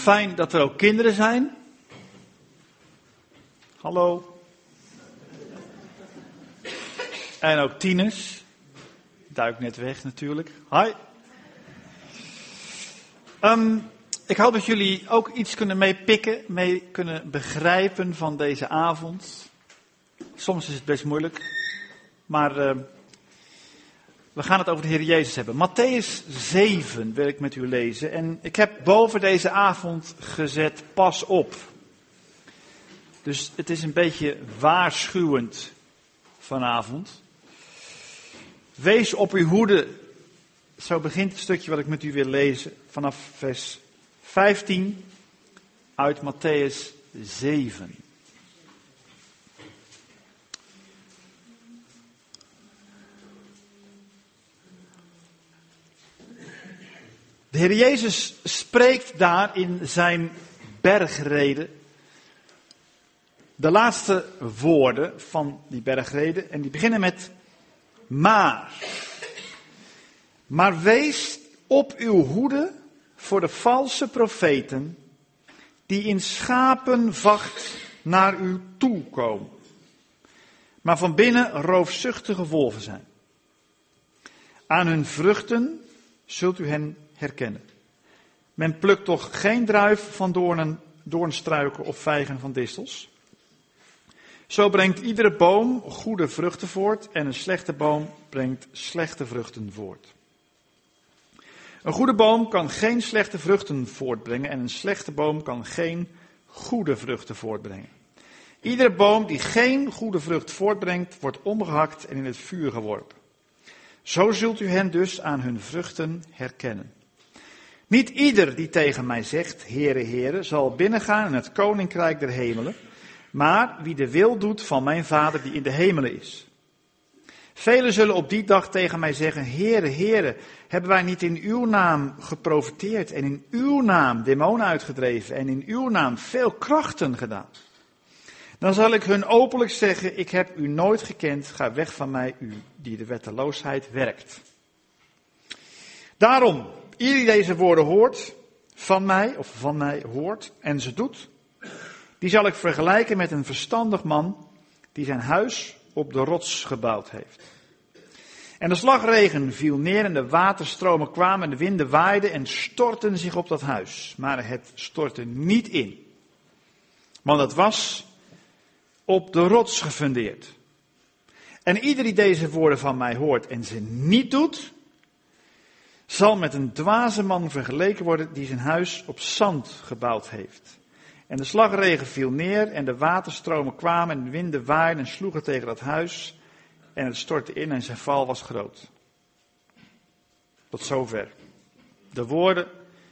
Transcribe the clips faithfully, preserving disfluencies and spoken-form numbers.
Fijn dat er ook kinderen zijn. Hallo. En ook tieners. Duik net weg natuurlijk. Hi. Um, ik hoop dat jullie ook iets kunnen meepikken, mee kunnen begrijpen van deze avond. Soms is het best moeilijk. Maar uh, we gaan het over de Heer Jezus hebben. Mattheüs zeven wil ik met u lezen. En ik heb boven deze avond gezet, pas op. Dus het is een beetje waarschuwend vanavond. Wees op uw hoede. Zo begint het stukje wat ik met u wil lezen. Vanaf vers vijftien uit Mattheüs zeven. De Heer Jezus spreekt daar in zijn bergrede de laatste woorden van die bergrede. En die beginnen met maar. Maar wees op uw hoede voor de valse profeten die in schapenvacht naar u toe komen. Maar van binnen roofzuchtige wolven zijn. Aan hun vruchten zult u hen herkennen. Men plukt toch geen druif van doornen, doornstruiken of vijgen van distels. Zo brengt iedere boom goede vruchten voort en een slechte boom brengt slechte vruchten voort. Een goede boom kan geen slechte vruchten voortbrengen en een slechte boom kan geen goede vruchten voortbrengen. Iedere boom die geen goede vrucht voortbrengt, wordt omgehakt en in het vuur geworpen. Zo zult u hen dus aan hun vruchten herkennen. Niet ieder die tegen mij zegt, Heere, Heere, zal binnengaan in het koninkrijk der hemelen, maar wie de wil doet van mijn Vader die in de hemelen is. Velen zullen op die dag tegen mij zeggen, Heere, Heere, hebben wij niet in uw naam geprofeteerd en in uw naam demonen uitgedreven en in uw naam veel krachten gedaan? Dan zal ik hun openlijk zeggen, ik heb u nooit gekend, ga weg van mij, u die de wetteloosheid werkt. Daarom, ieder die deze woorden hoort van mij, of van mij hoort en ze doet, die zal ik vergelijken met een verstandig man die zijn huis op de rots gebouwd heeft. En de slagregen viel neer en de waterstromen kwamen en de winden waaiden en stortten zich op dat huis. Maar het stortte niet in, want het was op de rots gefundeerd. En ieder die deze woorden van mij hoort en ze niet doet, zal met een dwaze man vergeleken worden die zijn huis op zand gebouwd heeft. En de slagregen viel neer en de waterstromen kwamen en de winden waaiden en sloegen tegen dat huis. En het stortte in en zijn val was groot. Tot zover. De woorden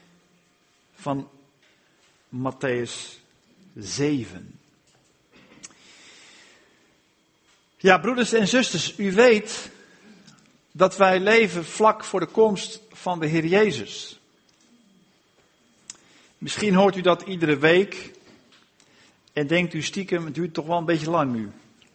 van Mattheüs zeven. Ja, broeders en zusters, u weet dat wij leven vlak voor de komst van de Heer Jezus. Misschien hoort u dat iedere week en denkt u stiekem, het duurt toch wel een beetje lang nu.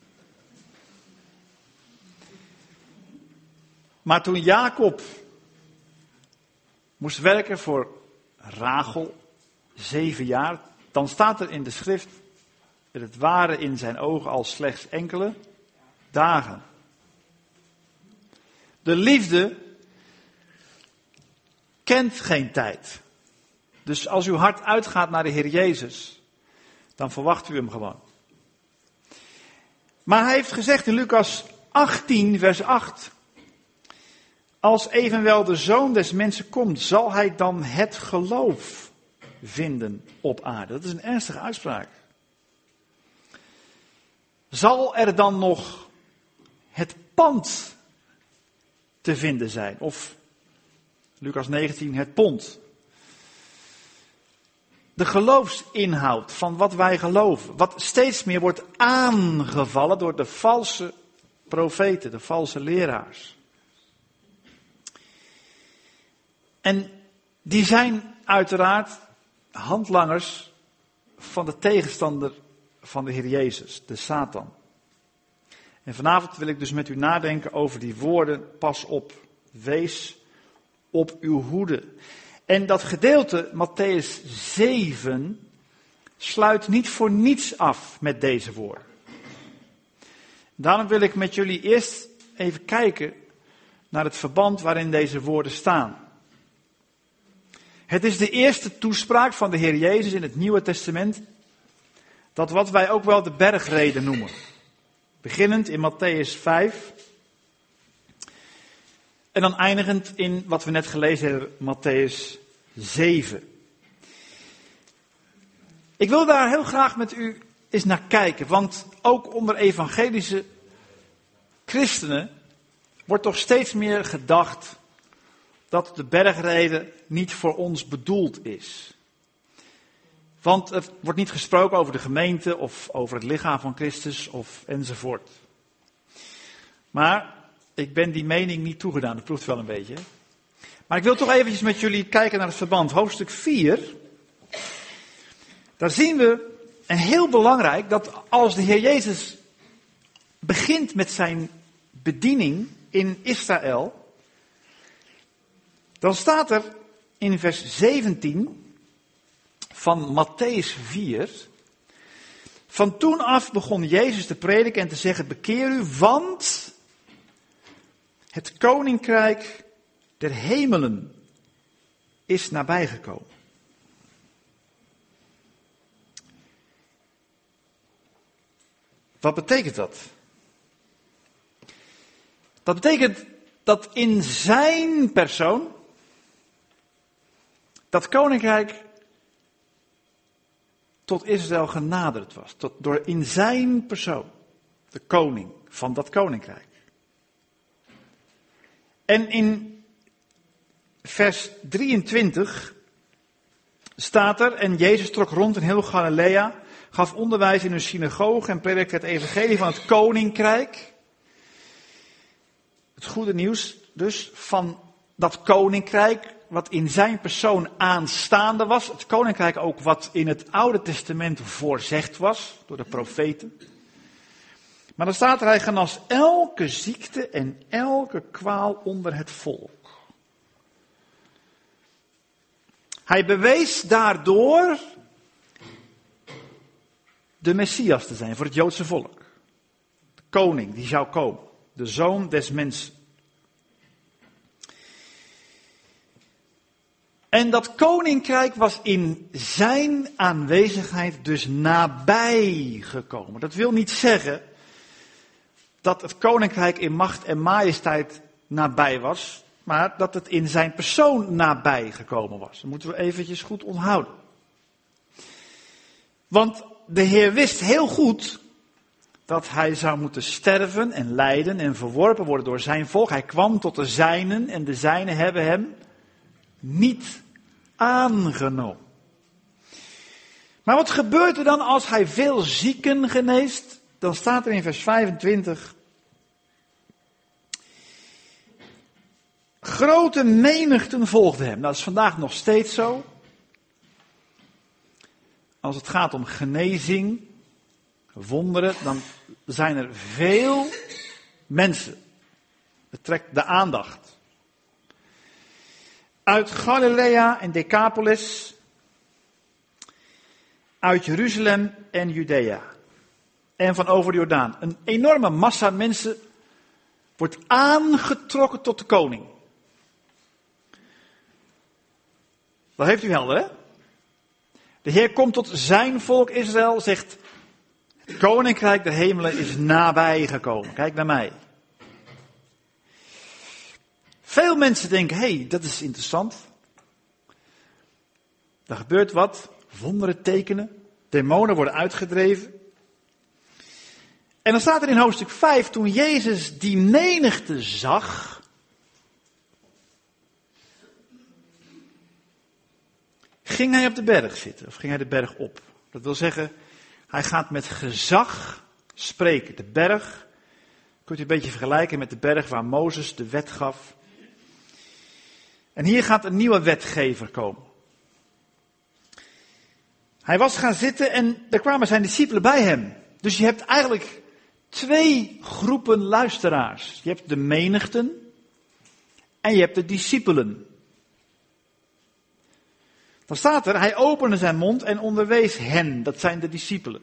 Maar toen Jacob moest werken voor Rachel, zeven jaar, dan staat er in de schrift, het waren in zijn ogen al slechts enkele dagen. De liefde kent geen tijd. Dus als uw hart uitgaat naar de Heer Jezus, dan verwacht u hem gewoon. Maar hij heeft gezegd in Lucas achttien, vers acht. Als evenwel de Zoon des Mensen komt, zal hij dan het geloof vinden op aarde. Dat is een ernstige uitspraak. Zal er dan nog het pand te vinden zijn? Of Lucas negentien, het pond. De geloofsinhoud van wat wij geloven. Wat steeds meer wordt aangevallen door de valse profeten, de valse leraars. En die zijn uiteraard handlangers van de tegenstander van de Heer Jezus, de Satan. En vanavond wil ik dus met u nadenken over die woorden, pas op, wees op uw hoede. En dat gedeelte, Mattheüs zeven, sluit niet voor niets af met deze woorden. Daarom wil ik met jullie eerst even kijken naar het verband waarin deze woorden staan. Het is de eerste toespraak van de Heer Jezus in het Nieuwe Testament, dat wat wij ook wel de bergreden noemen. Beginnend in Mattheüs vijf en dan eindigend in wat we net gelezen hebben, Mattheüs zeven. Ik wil daar heel graag met u eens naar kijken, want ook onder evangelische christenen wordt toch steeds meer gedacht dat de bergreden niet voor ons bedoeld is. Want er wordt niet gesproken over de gemeente of over het lichaam van Christus of enzovoort. Maar ik ben die mening niet toegedaan, dat proeft wel een beetje. Maar ik wil toch eventjes met jullie kijken naar het verband. Hoofdstuk vier, daar zien we, en heel belangrijk, dat als de Heer Jezus begint met zijn bediening in Israël, dan staat er in vers zeventien van Mattheüs vier, van toen af begon Jezus te prediken en te zeggen, bekeer u, want het koninkrijk der hemelen is nabijgekomen. Wat betekent dat? Dat betekent dat in zijn persoon dat koninkrijk tot Israël genaderd was. Tot, door in zijn persoon, de koning van dat koninkrijk. En in vers drieëntwintig staat er, en Jezus trok rond in heel Galilea, gaf onderwijs in een synagoge en predikte het evangelie van het koninkrijk. Het goede nieuws dus van dat koninkrijk wat in zijn persoon aanstaande was. Het koninkrijk ook wat in het Oude Testament voorzegd was door de profeten. Maar dan staat er, hij genas elke ziekte en elke kwaal onder het volk. Hij bewees daardoor de Messias te zijn voor het Joodse volk. De koning die zou komen. De zoon des mensen. En dat koninkrijk was in zijn aanwezigheid dus nabij gekomen. Dat wil niet zeggen dat het koninkrijk in macht en majesteit nabij was, maar dat het in zijn persoon nabij gekomen was. Dat moeten we eventjes goed onthouden. Want de Heer wist heel goed dat hij zou moeten sterven en lijden en verworpen worden door zijn volk. Hij kwam tot de zijnen en de zijnen hebben hem niet aangenomen. Maar wat gebeurt er dan als hij veel zieken geneest? Dan staat er in vers vijfentwintig. Grote menigten volgden hem. Dat is vandaag nog steeds zo. Als het gaat om genezing, wonderen, dan zijn er veel mensen. Het trekt de aandacht. Uit Galilea en Decapolis, uit Jeruzalem en Judea en van over de Jordaan. Een enorme massa mensen wordt aangetrokken tot de koning. Dat heeft u helder, hè? De Heer komt tot zijn volk Israël, zegt, het koninkrijk der hemelen is nabij gekomen. Kijk naar mij. Veel mensen denken, hé, hey, dat is interessant. Er gebeurt wat, wonderen tekenen, demonen worden uitgedreven. En dan staat er in hoofdstuk vijf, toen Jezus die menigte zag, ging hij op de berg zitten, of ging hij de berg op. Dat wil zeggen, hij gaat met gezag spreken. De berg, kunt u een beetje vergelijken met de berg waar Mozes de wet gaf. En hier gaat een nieuwe wetgever komen. Hij was gaan zitten en er kwamen zijn discipelen bij hem. Dus je hebt eigenlijk twee groepen luisteraars. Je hebt de menigten en je hebt de discipelen. Dan staat er, hij opende zijn mond en onderwees hen. Dat zijn de discipelen.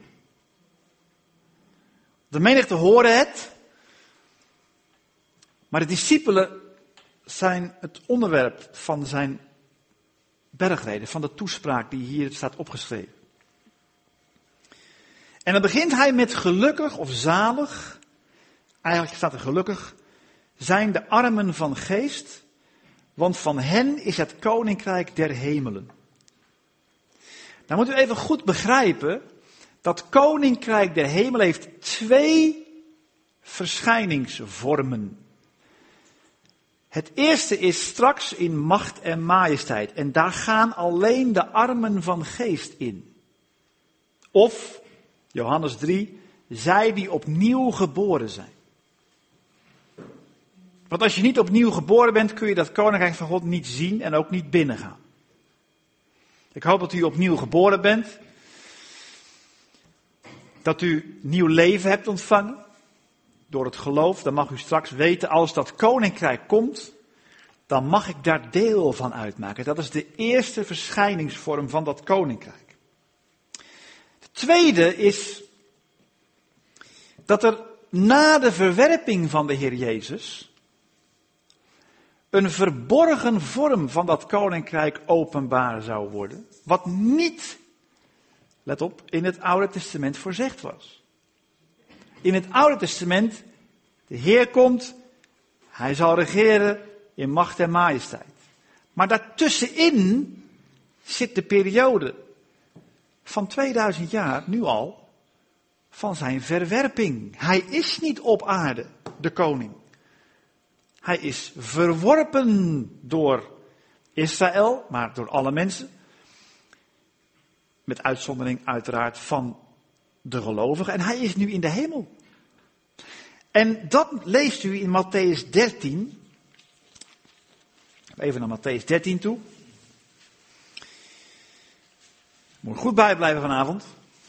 De menigte horen het. Maar de discipelen zijn het onderwerp van zijn bergrede, van de toespraak die hier staat opgeschreven. En dan begint hij met gelukkig of zalig. Eigenlijk staat er gelukkig. Zijn de armen van geest, want van hen is het koninkrijk der hemelen. Nou moet u even goed begrijpen, dat koninkrijk der hemelen heeft twee verschijningsvormen. Het eerste is straks in macht en majesteit. En daar gaan alleen de armen van geest in. Of, Johannes drie, zij die opnieuw geboren zijn. Want als je niet opnieuw geboren bent, kun je dat koninkrijk van God niet zien en ook niet binnengaan. Ik hoop dat u opnieuw geboren bent. Dat u nieuw leven hebt ontvangen. Door het geloof, dan mag u straks weten, als dat koninkrijk komt, dan mag ik daar deel van uitmaken. Dat is de eerste verschijningsvorm van dat koninkrijk. De tweede is dat er na de verwerping van de Heer Jezus een verborgen vorm van dat koninkrijk openbaar zou worden, wat niet, let op, in het Oude Testament voorzegd was. In het Oude Testament, de Heer komt, hij zal regeren in macht en majesteit. Maar daartussenin zit de periode van tweeduizend jaar, nu al, van zijn verwerping. Hij is niet op aarde, de koning. Hij is verworpen door Israël, maar door alle mensen. Met uitzondering uiteraard van de gelovigen. En hij is nu in de hemel. En dat leest u in Matthäus dertien. Even naar Matthäus dertien toe. Moet er goed bij blijven vanavond.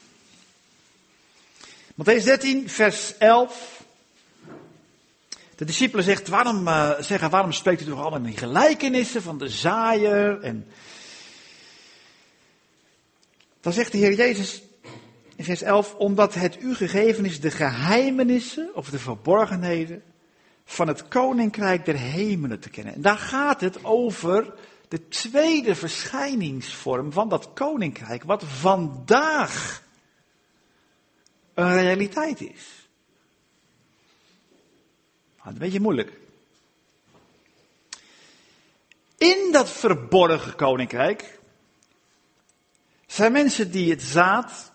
Matthäus dertien, vers elf. De discipelen zegt, waarom, uh, zeggen, waarom spreekt u toch allemaal in die gelijkenissen van de zaaier? En dan zegt de Heer Jezus in vers elf, omdat het u gegeven is de geheimenissen of de verborgenheden van het koninkrijk der hemelen te kennen. En daar gaat het over de tweede verschijningsvorm van dat koninkrijk, wat vandaag een realiteit is. Nou, een beetje moeilijk. In dat verborgen koninkrijk zijn mensen die het zaad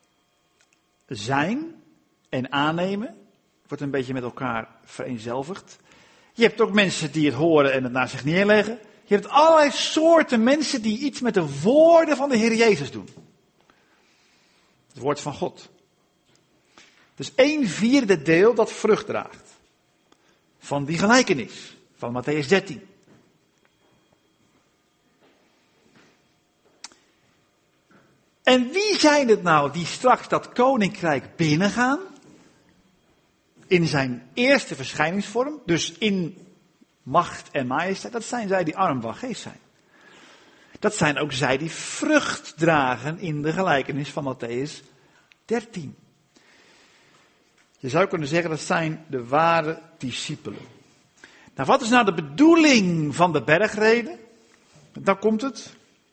zijn en aannemen. Wordt een beetje met elkaar vereenzelvigd. Je hebt ook mensen die het horen en het naar zich neerleggen. Je hebt allerlei soorten mensen die iets met de woorden van de Heer Jezus doen. Het woord van God. Dus een vierde deel dat vrucht draagt. Van die gelijkenis van Matthäus dertien. En wie zijn het nou die straks dat koninkrijk binnengaan? In zijn eerste verschijningsvorm, dus in macht en majesteit. Dat zijn zij die arm van geest zijn. Dat zijn ook zij die vrucht dragen in de gelijkenis van Matthäus dertien. Je zou kunnen zeggen dat zijn de ware discipelen. Nou, wat is nou de bedoeling van de bergrede? Dan komt het.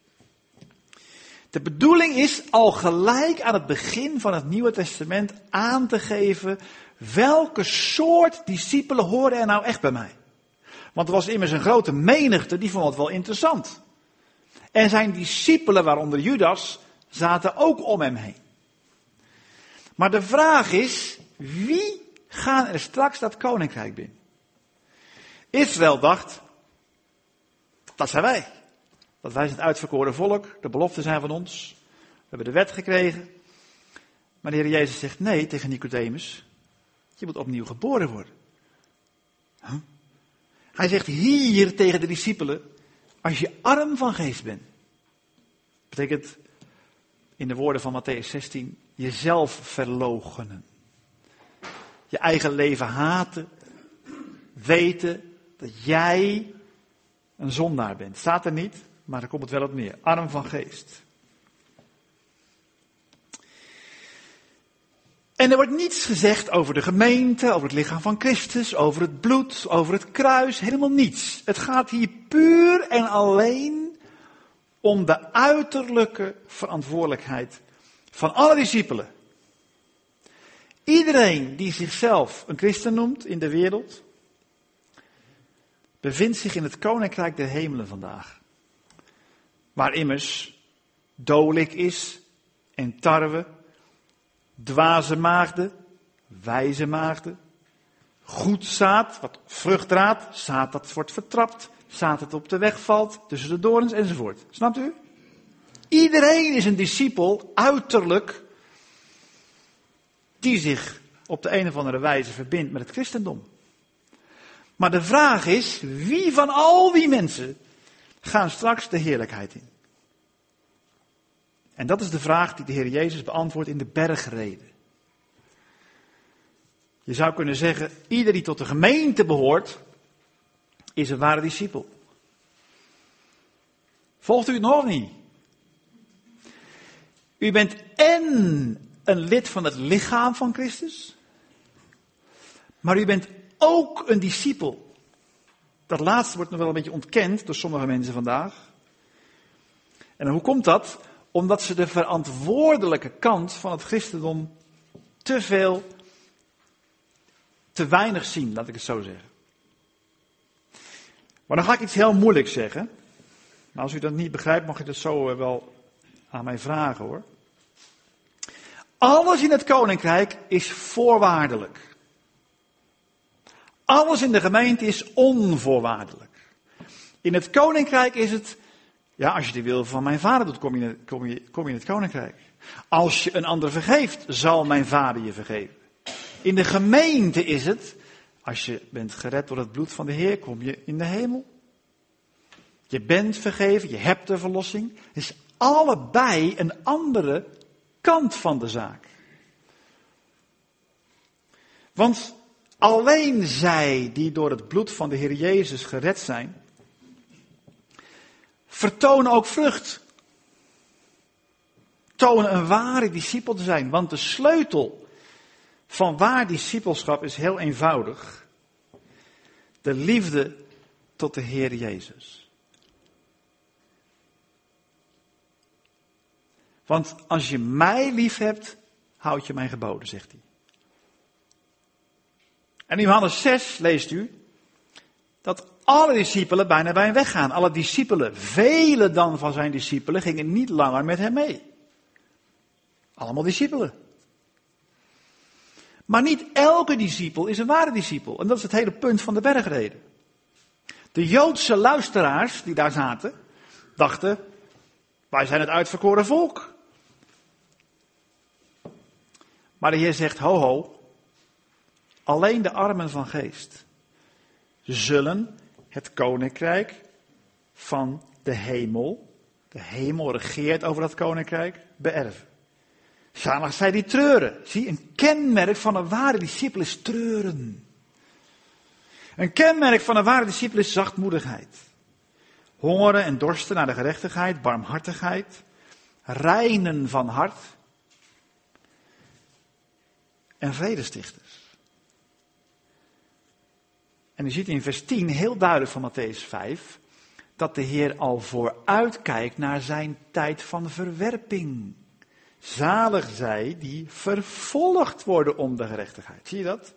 De bedoeling is al gelijk aan het begin van het Nieuwe Testament aan te geven welke soort discipelen horen er nou echt bij mij. Want er was immers een grote menigte die vond het wel interessant. En zijn discipelen, waaronder Judas, zaten ook om hem heen. Maar de vraag is, wie gaan er straks dat koninkrijk binnen? Israël dacht, dat zijn wij. Dat wij zijn het uitverkoren volk, de beloften zijn van ons. We hebben de wet gekregen. Maar de Heer Jezus zegt nee tegen Nicodemus. Je moet opnieuw geboren worden. Huh? Hij zegt hier tegen de discipelen, als je arm van geest bent. Betekent in de woorden van Matthäus zestien, jezelf verloochenen. Je eigen leven haten. Weten dat jij een zondaar bent. Staat er niet? maar daar komt het wel op neer. Arm van geest. En er wordt niets gezegd over de gemeente, over het lichaam van Christus, over het bloed, over het kruis, helemaal niets. Het gaat hier puur en alleen om de uiterlijke verantwoordelijkheid van alle discipelen. Iedereen die zichzelf een christen noemt in de wereld, bevindt zich in het koninkrijk der hemelen vandaag. Waar immers dolik is en tarwe, dwaze maagden, wijze maagden, goed zaad, wat vrucht draagt, zaad dat wordt vertrapt, zaad dat op de weg valt, tussen de dorens enzovoort. Snapt u? Iedereen is een discipel, uiterlijk, die zich op de een of andere wijze verbindt met het christendom. Maar de vraag is, wie van al die mensen gaan straks de heerlijkheid in? En dat is de vraag die de Heer Jezus beantwoordt in de bergrede. Je zou kunnen zeggen, ieder die tot de gemeente behoort, is een ware discipel. Volgt u het nog niet? U bent en een lid van het lichaam van Christus, maar u bent ook een discipel. Dat laatste wordt nog wel een beetje ontkend door sommige mensen vandaag. En hoe komt dat? Omdat ze de verantwoordelijke kant van het christendom te veel, te weinig zien, laat ik het zo zeggen. Maar dan ga ik iets heel moeilijks zeggen. Maar als u dat niet begrijpt, mag je dat zo wel aan mij vragen hoor. Alles in het koninkrijk is voorwaardelijk. Alles in de gemeente is onvoorwaardelijk. In het koninkrijk is het, ja, als je de wil van mijn vader doet, kom je, kom je, kom je in het koninkrijk. Als je een ander vergeeft, zal mijn vader je vergeven. In de gemeente is het, als je bent gered door het bloed van de Heer, kom je in de hemel. Je bent vergeven, je hebt de verlossing. Het is allebei een andere kant van de zaak. Want alleen zij die door het bloed van de Heer Jezus gered zijn, vertonen ook vrucht. Tonen een ware discipel te zijn. Want de sleutel van waar discipelschap is heel eenvoudig. De liefde tot de Heer Jezus. Want als je mij lief hebt, houd je mijn geboden, zegt hij. En in Johannes zes leest u dat alle discipelen bijna bij hem weggaan. Alle discipelen, vele dan van zijn discipelen, gingen niet langer met hem mee. Allemaal discipelen. Maar niet elke discipel is een ware discipel. En dat is het hele punt van de bergrede. De Joodse luisteraars die daar zaten, dachten, wij zijn het uitverkoren volk. Maar de Heer zegt, ho ho, alleen de armen van geest zullen het koninkrijk van de hemel, de hemel regeert over dat koninkrijk, beërven. Zalig zij die treuren. Zie, een kenmerk van een ware discipel is treuren. Een kenmerk van een ware discipel is zachtmoedigheid. Hongeren en dorsten naar de gerechtigheid, barmhartigheid, reinen van hart en vredestichters. En u ziet in vers tien heel duidelijk van Mattheüs vijf, dat de Heer al vooruitkijkt naar zijn tijd van verwerping. Zalig zij die vervolgd worden om de gerechtigheid. Zie je dat?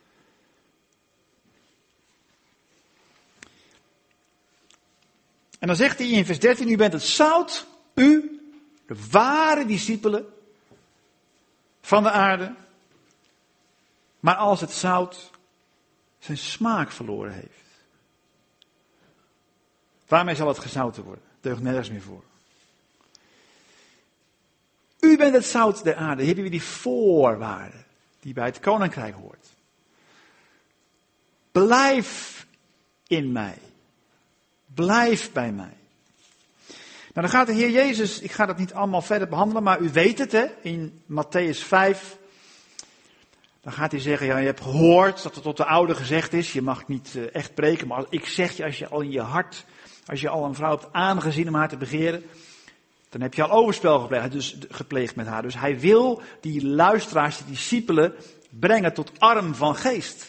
En dan zegt hij in vers dertien, u bent het zout, u, de ware discipelen van de aarde. Maar als het zout zijn smaak verloren heeft, waarmee zal het gezouten worden? Deugt nergens meer voor. U bent het zout der aarde. Hier hebben we die voorwaarde die bij het koninkrijk hoort. Blijf in mij. Blijf bij mij. Nou, dan gaat de Heer Jezus, ik ga dat niet allemaal verder behandelen, maar u weet het, hè, in Mattheüs vijf. Dan gaat hij zeggen, ja, je hebt gehoord dat er tot de oude gezegd is, je mag niet uh, echt preken, maar ik zeg je, als je al in je hart Als je al een vrouw hebt aangezien om haar te begeren, dan heb je al overspel gepleegd, dus, gepleegd met haar. Dus hij wil die luisteraars, die discipelen, brengen tot arm van geest.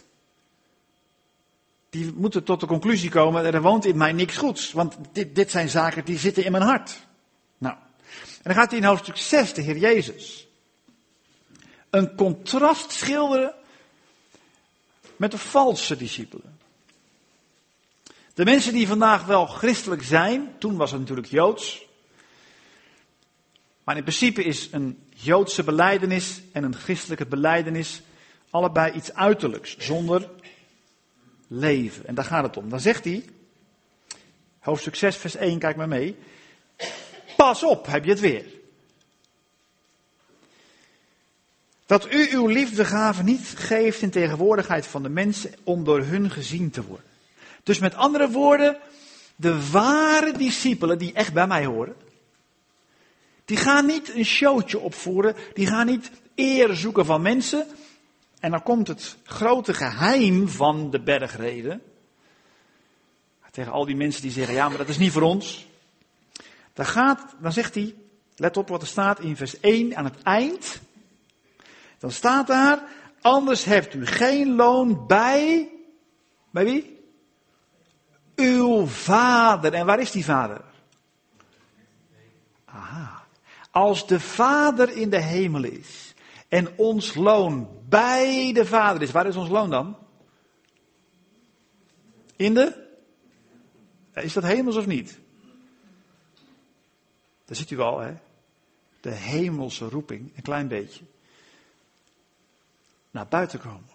Die moeten tot de conclusie komen, er woont in mij niks goeds. Want dit, dit zijn zaken die zitten in mijn hart. Nou, en dan gaat hij in hoofdstuk zes, de Heer Jezus, een contrast schilderen met de valse discipelen. De mensen die vandaag wel christelijk zijn, toen was het natuurlijk Joods. Maar in principe is een Joodse belijdenis en een christelijke belijdenis allebei iets uiterlijks, zonder leven. En daar gaat het om. Dan zegt hij, hoofdstuk zes, vers één, kijk maar mee. Pas op, heb je het weer. Dat u uw liefdegave niet geeft in tegenwoordigheid van de mensen om door hun gezien te worden. Dus met andere woorden, de ware discipelen die echt bij mij horen, die gaan niet een showtje opvoeren, die gaan niet eer zoeken van mensen. En dan komt het grote geheim van de bergreden. Tegen al die mensen die zeggen, ja, maar dat is niet voor ons. Dan, gaat, dan zegt hij, let op wat er staat in vers één aan het eind. Dan staat daar, anders hebt u geen loon bij, bij wie? Uw vader. En waar is die vader? Aha. Als de Vader in de hemel is en ons loon bij de Vader is, waar is ons loon dan? In de? Is dat hemels of niet? Daar ziet u al, hè? De hemelse roeping, een klein beetje. Naar buiten komen.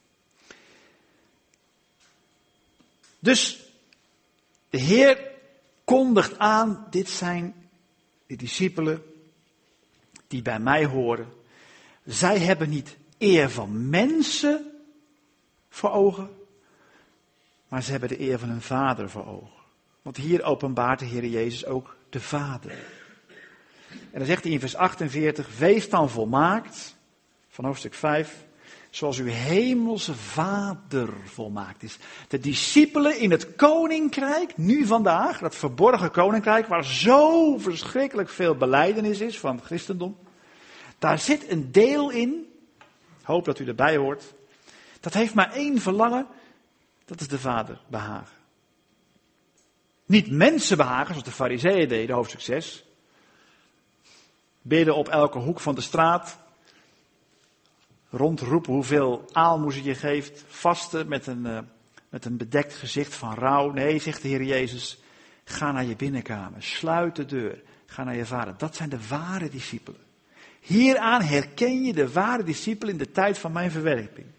Dus de Heer kondigt aan, dit zijn de discipelen die bij mij horen. Zij hebben niet eer van mensen voor ogen, maar ze hebben de eer van hun Vader voor ogen. Want hier openbaart de Heer Jezus ook de Vader. En dan zegt hij in vers achtenveertig, wees dan volmaakt, van hoofdstuk vijf, zoals uw hemelse Vader volmaakt is. De discipelen in het koninkrijk, nu vandaag, dat verborgen koninkrijk, waar zo verschrikkelijk veel belijdenis is van het christendom. Daar zit een deel in, hoop dat u erbij hoort, dat heeft maar één verlangen, dat is de Vader behagen. Niet mensen behagen, zoals de farizeeën deden, hoofdstuk zes. Bidden op elke hoek van de straat. Rondroepen hoeveel aalmoezen je geeft. Vasten met een, uh, met een bedekt gezicht van rouw. Nee, zegt de Heer Jezus, ga naar je binnenkamer. Sluit de deur. Ga naar je Vader. Dat zijn de ware discipelen. Hieraan herken je de ware discipelen in de tijd van mijn verwerping.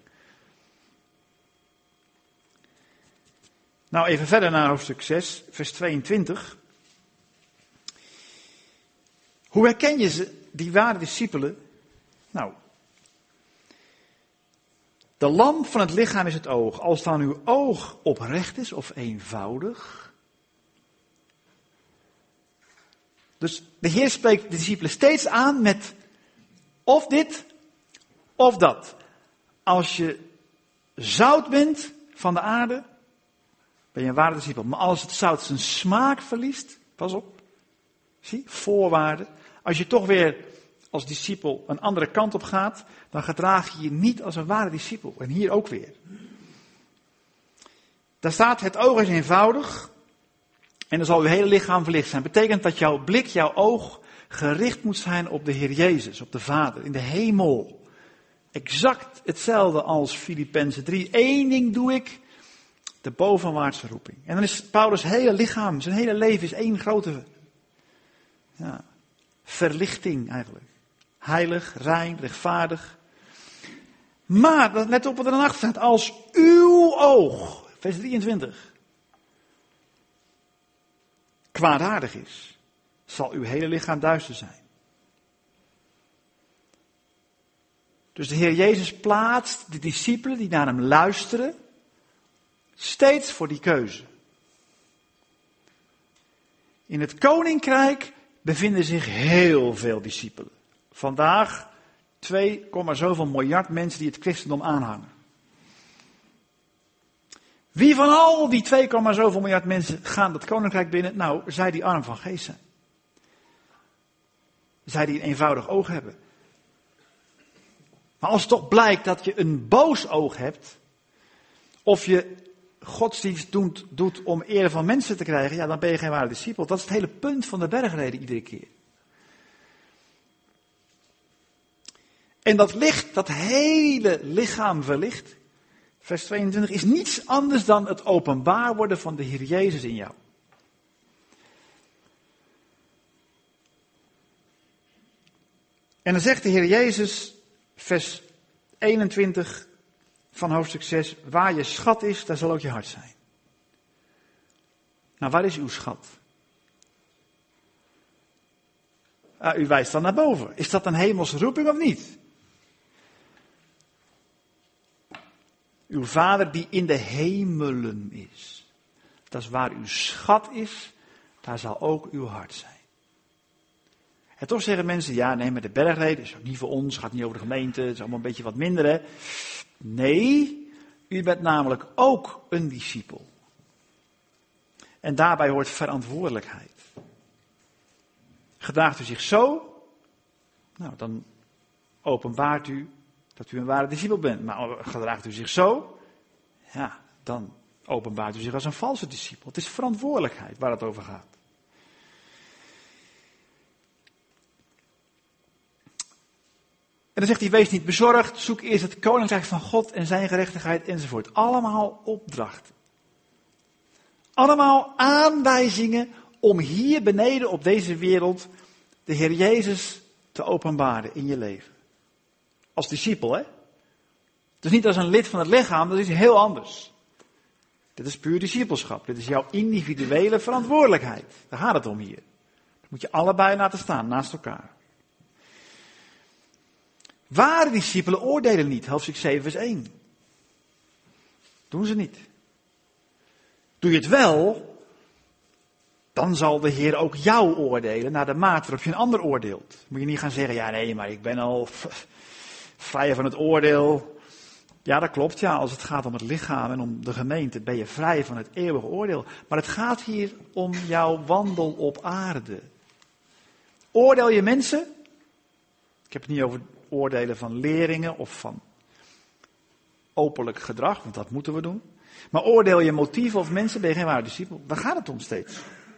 Nou, even verder naar hoofdstuk zes, vers tweeëntwintig. Hoe herken je ze, die ware discipelen? Nou, de lamp van het lichaam is het oog. Als dan uw oog oprecht is of eenvoudig. Dus de Heer spreekt de discipelen steeds aan met of dit of dat. Als je zout bent van de aarde, ben je een ware discipel. Maar als het zout zijn smaak verliest, pas op. Zie, voorwaarden. Als je toch weer als discipel een andere kant op gaat, dan gedraag je je niet als een ware discipel. En hier ook weer. Daar staat, het oog is eenvoudig en dan zal uw hele lichaam verlicht zijn. Betekent dat jouw blik, jouw oog gericht moet zijn op de Heer Jezus, op de Vader, in de hemel. Exact hetzelfde als Filippenzen drie. Eén ding doe ik, de bovenwaartse roeping. En dan is Paulus' hele lichaam, zijn hele leven is één grote ja, verlichting eigenlijk. Heilig, rein, rechtvaardig. Maar, let op wat er dan achter staat. Als uw oog, vers drieëntwintig, kwaadaardig is, zal uw hele lichaam duister zijn. Dus de Heer Jezus plaatst de discipelen die naar hem luisteren, steeds voor die keuze. In het koninkrijk bevinden zich heel veel discipelen. Vandaag twee komma zoveel miljard mensen die het christendom aanhangen. Wie van al die twee komma zoveel miljard mensen gaan dat koninkrijk binnen? Nou, zij die arm van geest zijn. Zij die een eenvoudig oog hebben. Maar als het toch blijkt dat je een boos oog hebt, of je godsdienst doet, doet om eer van mensen te krijgen, ja, dan ben je geen ware discipel. Dat is het hele punt van de bergreden iedere keer. En dat licht, dat hele lichaam verlicht, vers tweeëntwintig, is niets anders dan het openbaar worden van de Heer Jezus in jou. En dan zegt de Heer Jezus, vers eenentwintig van hoofdstuk zes, waar je schat is, daar zal ook je hart zijn. Nou, waar is uw schat? Ah, u wijst dan naar boven. Is dat een hemelse roeping of niet? Uw Vader die in de hemelen is. Dat is waar uw schat is, daar zal ook uw hart zijn. En toch zeggen mensen, ja nee, maar de bergreden is ook niet voor ons, gaat niet over de gemeente, het is allemaal een beetje wat minder hè. Nee, u bent namelijk ook een discipel. En daarbij hoort verantwoordelijkheid. Gedraagt u zich zo, nou dan openbaart u dat u een ware discipel bent. Maar gedraagt u zich zo, ja, dan openbaart u zich als een valse discipel. Het is verantwoordelijkheid waar het over gaat. En dan zegt hij, wees niet bezorgd, zoek eerst het koninkrijk van God en zijn gerechtigheid enzovoort. Allemaal opdrachten. Allemaal aanwijzingen om hier beneden op deze wereld de Heer Jezus te openbaren in je leven. Als discipel, hè? Dus niet als een lid van het lichaam, dat is heel anders. Dit is puur discipelschap. Dit is jouw individuele verantwoordelijkheid. Daar gaat het om hier. Dat moet je allebei laten staan, naast elkaar. Ware discipelen oordelen niet, hoofdstuk zeven vers één. Doen ze niet. Doe je het wel, dan zal de Heer ook jou oordelen naar de maat waarop je een ander oordeelt. Moet je niet gaan zeggen, ja nee, maar ik ben al vrij van het oordeel. Ja, dat klopt, ja, als het gaat om het lichaam en om de gemeente ben je vrij van het eeuwige oordeel. Maar het gaat hier om jouw wandel op aarde. Oordeel je mensen? Ik heb het niet over oordelen van leerlingen of van openlijk gedrag, want dat moeten we doen. Maar oordeel je motieven of mensen, ben je geen ware discipel. Daar gaat het om steeds.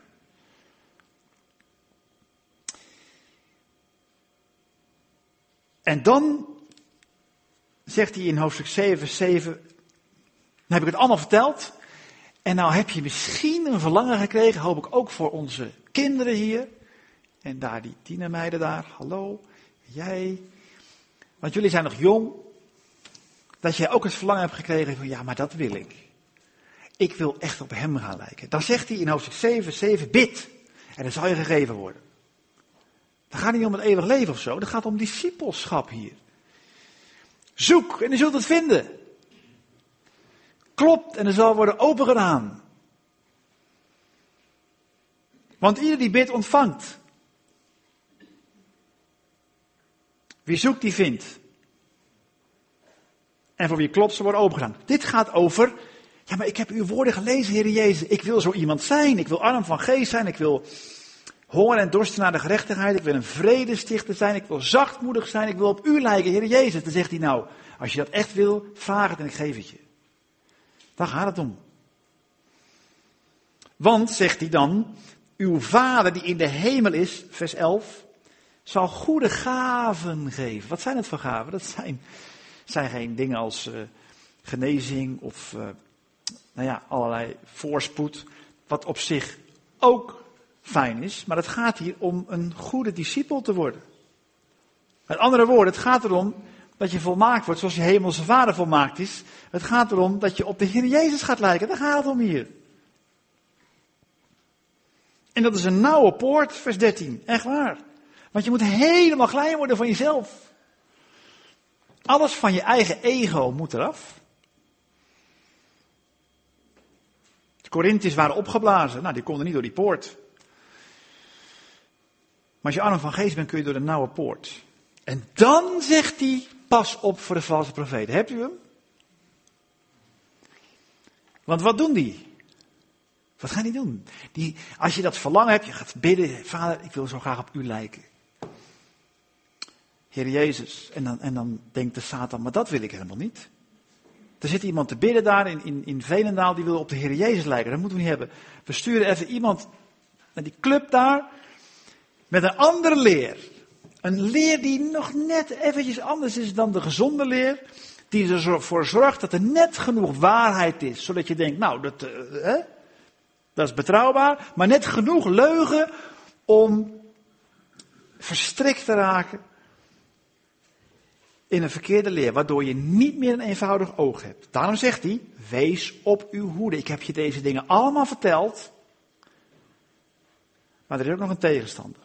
En dan zegt hij in hoofdstuk zeven, vers zeven, dan heb ik het allemaal verteld. En nou heb je misschien een verlangen gekregen, hoop ik ook voor onze kinderen hier. En daar die tienermeiden daar, hallo, jij. Want jullie zijn nog jong. Dat jij ook het verlangen hebt gekregen van, ja, maar dat wil ik. Ik wil echt op hem gaan lijken. Dan zegt hij in hoofdstuk zeven, zeven, bid. En dan zal je gegeven worden. Het gaat niet om het eeuwig leven of zo. Het gaat om discipelschap hier. Zoek en je zult het vinden. Klopt en er zal worden opengedaan. Want ieder die bidt ontvangt. Wie zoekt die vindt. En voor wie klopt ze worden opengedaan. Dit gaat over, ja maar ik heb uw woorden gelezen Heer Jezus. Ik wil zo iemand zijn. Ik wil arm van geest zijn. Ik wil honger en dorsten naar de gerechtigheid. Ik wil een vredestichter zijn. Ik wil zachtmoedig zijn. Ik wil op u lijken Heer Jezus. Dan zegt hij nou, als je dat echt wil, vraag het en ik geef het je. Daar gaat het om. Want, zegt hij dan, uw Vader die in de hemel is, vers elf, zal goede gaven geven. Wat zijn het voor gaven? Dat zijn, zijn geen dingen als uh, genezing of uh, nou ja, allerlei voorspoed. Wat op zich ook fijn is. Maar het gaat hier om een goede discipel te worden. Met andere woorden, het gaat erom dat je volmaakt wordt zoals je hemelse Vader volmaakt is. Het gaat erom dat je op de Heer Jezus gaat lijken. Daar gaat het om hier. En dat is een nauwe poort, vers dertien. Echt waar. Want je moet helemaal klein worden van jezelf. Alles van je eigen ego moet eraf. De Corinthiërs waren opgeblazen. Nou, die konden niet door die poort. Maar als je arm van geest bent, kun je door de nauwe poort. En dan zegt hij, pas op voor de valse profeten. Hebt u hem? Want wat doen die? Wat gaan die doen? Die, als je dat verlangen hebt, je gaat bidden, Vader, ik wil zo graag op u lijken. Heer Jezus. En dan, en dan denkt de Satan, maar dat wil ik helemaal niet. Er zit iemand te bidden daar in, in, in Veenendaal, die wil op de Heer Jezus lijken. Dat moeten we niet hebben. We sturen even iemand naar die club daar, met een andere leer. Een leer die nog net eventjes anders is dan de gezonde leer. Die ervoor zorgt dat er net genoeg waarheid is. Zodat je denkt, nou, dat, uh, hè, dat is betrouwbaar. Maar net genoeg leugen om verstrikt te raken in een verkeerde leer. Waardoor je niet meer een eenvoudig oog hebt. Daarom zegt hij, wees op uw hoede. Ik heb je deze dingen allemaal verteld. Maar er is ook nog een tegenstander.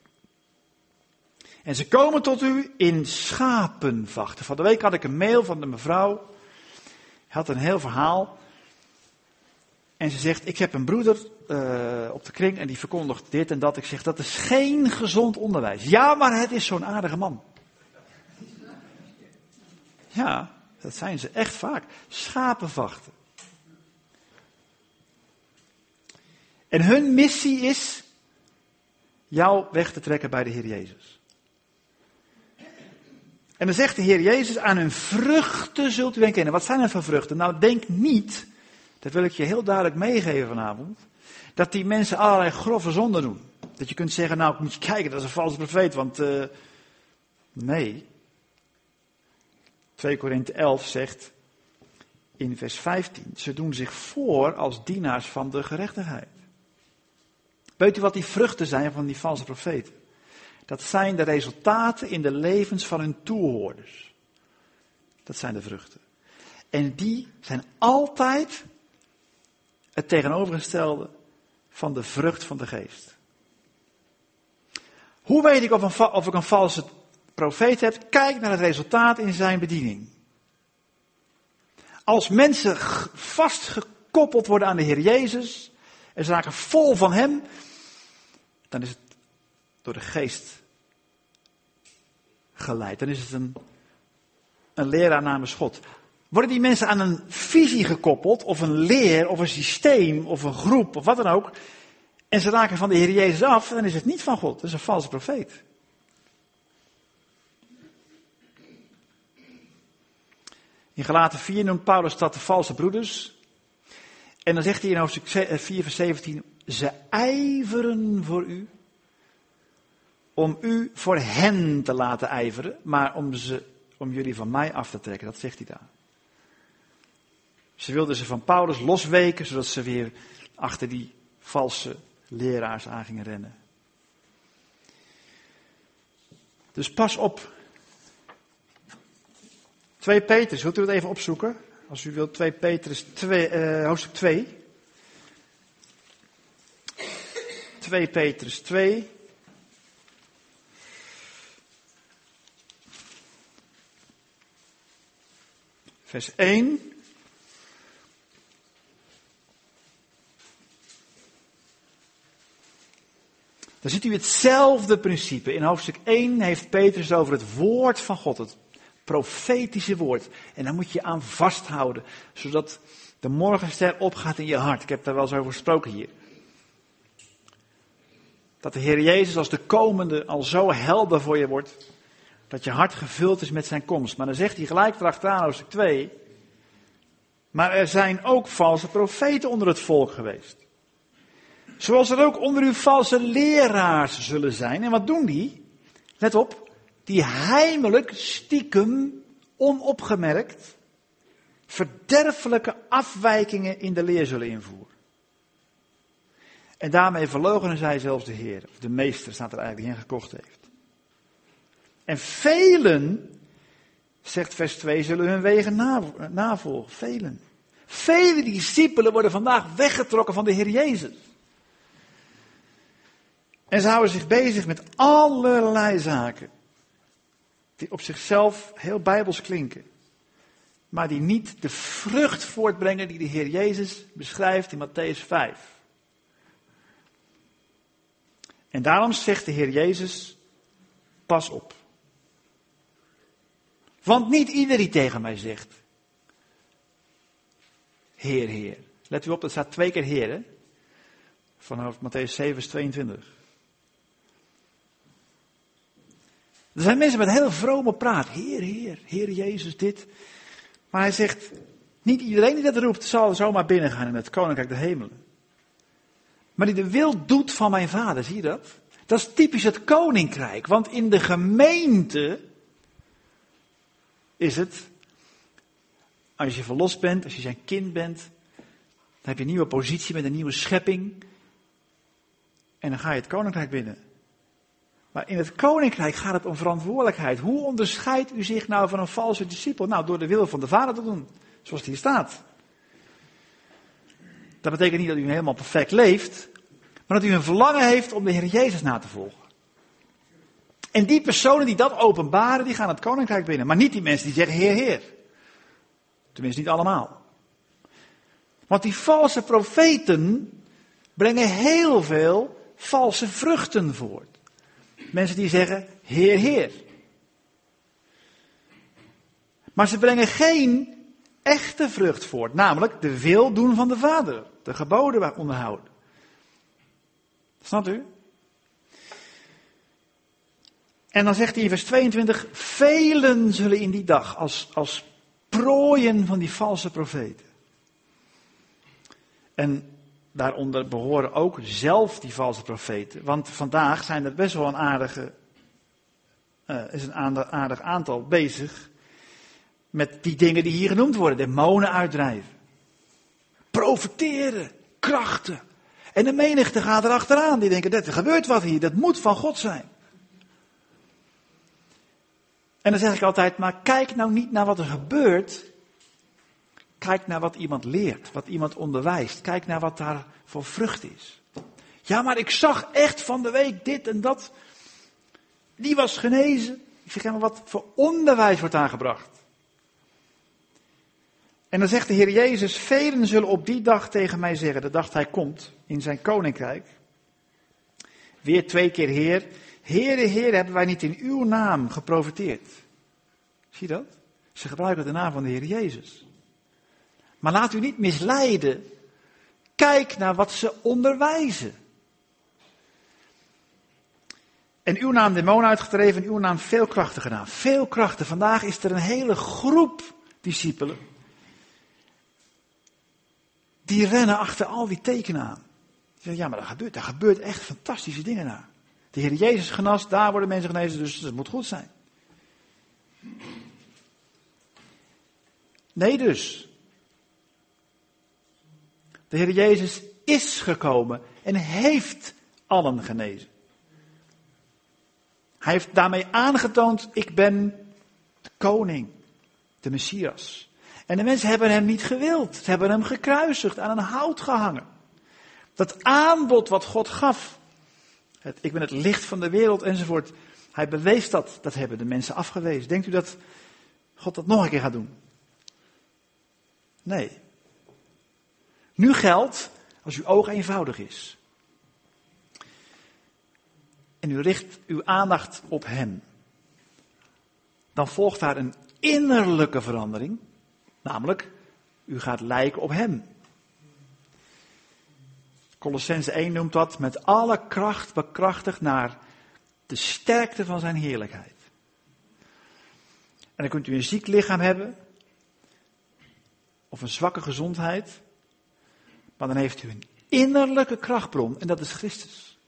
En ze komen tot u in schapenvachten. Van de week had ik een mail van de mevrouw. Had een heel verhaal. En ze zegt, ik heb een broeder uh, op de kring en die verkondigt dit en dat. Ik zeg, dat is geen gezond onderwijs. Ja, maar het is zo'n aardige man. Ja, dat zijn ze echt vaak. Schapenvachten. En hun missie is jou weg te trekken bij de Heer Jezus. En dan zegt de Heer Jezus, aan hun vruchten zult u hen kennen. Wat zijn er voor vruchten? Nou, denk niet, dat wil ik je heel duidelijk meegeven vanavond, dat die mensen allerlei grove zonden doen. Dat je kunt zeggen, nou, moet je kijken, dat is een valse profeet, want uh, nee. twee Korinthe elf zegt in vers vijftien, ze doen zich voor als dienaars van de gerechtigheid. Weet u wat die vruchten zijn van die valse profeten? Dat zijn de resultaten in de levens van hun toehoorders. Dat zijn de vruchten. En die zijn altijd het tegenovergestelde van de vrucht van de geest. Hoe weet ik of, een, of ik een valse profeet heb? Kijk naar het resultaat in zijn bediening. Als mensen vastgekoppeld worden aan de Heer Jezus en ze raken vol van hem, dan is het door de geest geleid. Dan is het een, een leraar namens God. Worden die mensen aan een visie gekoppeld, of een leer, of een systeem, of een groep, of wat dan ook, en ze raken van de Heer Jezus af, dan is het niet van God. Dat is een valse profeet. In Galaten vier noemt Paulus dat de valse broeders. En dan zegt hij in hoofdstuk vier vers zeventien, ze ijveren voor u, om u voor hen te laten ijveren, maar om, ze, om jullie van mij af te trekken. Dat zegt hij daar. Ze wilden ze van Paulus losweken, zodat ze weer achter die valse leraars aan gingen rennen. Dus pas op. twee Petrus, wilt u dat even opzoeken? Als u wilt, twee Petrus twee, uh, hoofdstuk twee. twee Petrus twee. Vers één. Dan ziet u hetzelfde principe. In hoofdstuk één heeft Petrus het over het woord van God, het profetische woord. En daar moet je aan vasthouden, zodat de morgenster opgaat in je hart. Ik heb daar wel eens over gesproken hier. Dat de Heer Jezus als de komende al zo helder voor je wordt, dat je hart gevuld is met zijn komst. Maar dan zegt hij gelijk erachteraan, hoofdstuk twee. Maar er zijn ook valse profeten onder het volk geweest. Zoals er ook onder u valse leraars zullen zijn. En wat doen die? Let op. Die heimelijk, stiekem, onopgemerkt, verderfelijke afwijkingen in de leer zullen invoeren. En daarmee verloochenen zij zelfs de Heer. Of de meester staat er eigenlijk die hen gekocht heeft. En velen, zegt vers twee, zullen hun wegen navolgen. Velen. Vele discipelen worden vandaag weggetrokken van de Heer Jezus. En ze houden zich bezig met allerlei zaken. Die op zichzelf heel bijbels klinken. Maar die niet de vrucht voortbrengen die de Heer Jezus beschrijft in Mattheüs vijf. En daarom zegt de Heer Jezus, pas op. Want niet ieder die tegen mij zegt, Heer, Heer, Let u op, dat staat twee keer Heer, hè? Vanaf Matthäus zeven, vers tweeëntwintig. Er zijn mensen met heel vrome praat. Heer, Heer, Heer Jezus, dit. Maar hij zegt, niet iedereen die dat roept, zal zomaar binnengaan in het koninkrijk der hemelen. Maar die de wil doet van mijn vader, zie je dat? Dat is typisch het koninkrijk. Want in de gemeente is het, als je verlost bent, als je zijn kind bent, dan heb je een nieuwe positie met een nieuwe schepping. En dan ga je het koninkrijk binnen. Maar in het koninkrijk gaat het om verantwoordelijkheid. Hoe onderscheidt u zich nou van een valse discipel? Nou, door de wil van de Vader te doen, zoals het hier staat. Dat betekent niet dat u helemaal perfect leeft, maar dat u een verlangen heeft om de Heer Jezus na te volgen. En die personen die dat openbaren, die gaan het koninkrijk binnen. Maar niet die mensen die zeggen Heer, Heer. Tenminste niet allemaal. Want die valse profeten brengen heel veel valse vruchten voort. Mensen die zeggen Heer, Heer. Maar ze brengen geen echte vrucht voort. Namelijk de wil doen van de Vader. De geboden onderhouden. Snapt u? En dan zegt hij in vers tweeëntwintig. Velen zullen in die dag als, als prooien van die valse profeten. En daaronder behoren ook zelf die valse profeten. Want vandaag zijn er best wel een aardige, uh, is een aardig aantal bezig met die dingen die hier genoemd worden. Demonen uitdrijven. Profeteren. Krachten. En de menigte gaat er achteraan. Die denken, er gebeurt wat hier. Dat moet van God zijn. En dan zeg ik altijd, maar kijk nou niet naar wat er gebeurt. Kijk naar wat iemand leert. Wat iemand onderwijst. Kijk naar wat daar voor vrucht is. Ja, maar ik zag echt van de week dit en dat. Die was genezen. Ik zeg, ja, maar wat voor onderwijs wordt aangebracht? En dan zegt de Heer Jezus, velen zullen op die dag tegen mij zeggen, de dag hij komt in zijn koninkrijk. Weer twee keer Heer. Heere, Heer, hebben wij niet in uw naam geprofeteerd? Zie je dat? Ze gebruiken de naam van de Heer Jezus. Maar laat u niet misleiden. Kijk naar wat ze onderwijzen. En uw naam demonen uitgedreven, en uw naam veel krachten gedaan. Veel krachten. Vandaag is er een hele groep discipelen. Die rennen achter al die tekenen aan. Die zeggen, ja, maar daar gebeurt, daar gebeurt echt fantastische dingen naar. De Heer Jezus genast, daar worden mensen genezen, dus het moet goed zijn. Nee dus. De Heer Jezus is gekomen en heeft allen genezen. Hij heeft daarmee aangetoond, ik ben de koning, de Messias. En de mensen hebben hem niet gewild. Ze hebben hem gekruisigd, aan een hout gehangen. Dat aanbod wat God gaf. Het, ik ben het licht van de wereld enzovoort. Hij bewees dat. Dat hebben de mensen afgewezen. Denkt u dat God dat nog een keer gaat doen? Nee. Nu geldt, als uw oog eenvoudig is. En u richt uw aandacht op hem. Dan volgt daar een innerlijke verandering. Namelijk, u gaat lijken op hem. Kolossenzen één noemt dat met alle kracht bekrachtigd naar de sterkte van zijn heerlijkheid. En dan kunt u een ziek lichaam hebben. Of een zwakke gezondheid. Maar dan heeft u een innerlijke krachtbron. En dat is Christus.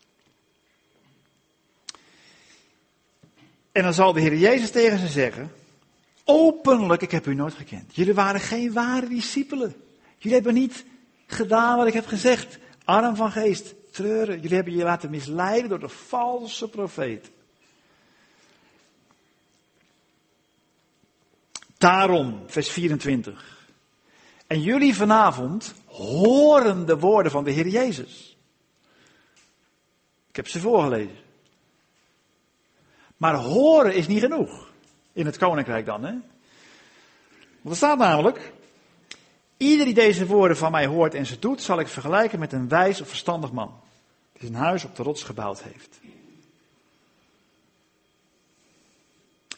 En dan zal de Heer Jezus tegen ze zeggen. Openlijk, ik heb u nooit gekend. Jullie waren geen ware discipelen. Jullie hebben niet gedaan wat ik heb gezegd. Arm van geest, treuren. Jullie hebben je laten misleiden door de valse profeet. Daarom, vers vierentwintig. En jullie vanavond horen de woorden van de Heer Jezus. Ik heb ze voorgelezen. Maar horen is niet genoeg. In het koninkrijk dan, hè. Want er staat namelijk. Ieder die deze woorden van mij hoort en ze doet, zal ik vergelijken met een wijs of verstandig man. Die zijn huis op de rots gebouwd heeft.